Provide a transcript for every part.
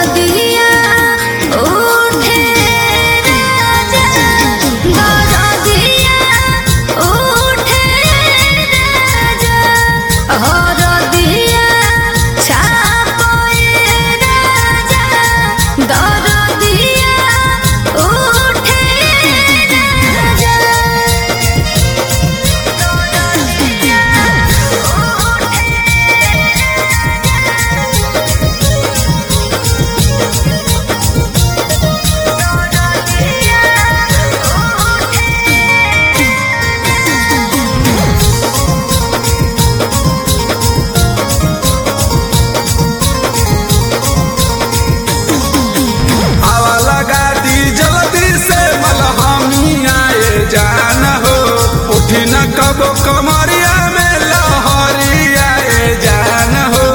दिया उठे राजा दिया उठे राजा दिया छापोए राजा दिया उठे राजा हवा लगा दी जल्दी से मलहमी आए जान हो उठी न कबो कमरिया में लहरी आए जान हो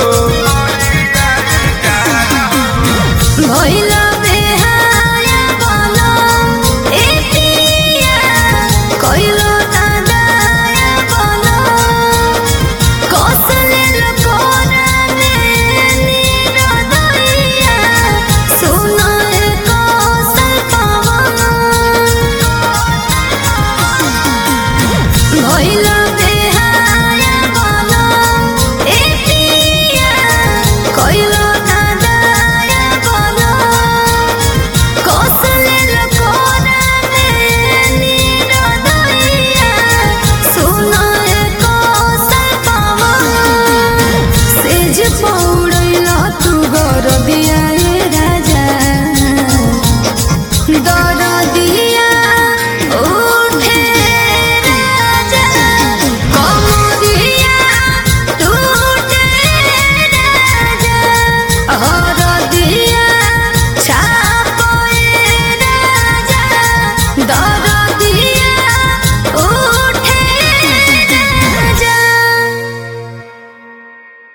भइला बेहाया बोलो ए पिया कइलो दादाया बोलो कौशले लोकोरा में निरदइया सुनो ए कौशल भइला बेहाया बोलो ए पिया कइलो दादाया बोलो कौशले लोकोरा में निरदइया सुनो ए कौशल सेज पौड़ैला तू गर दिया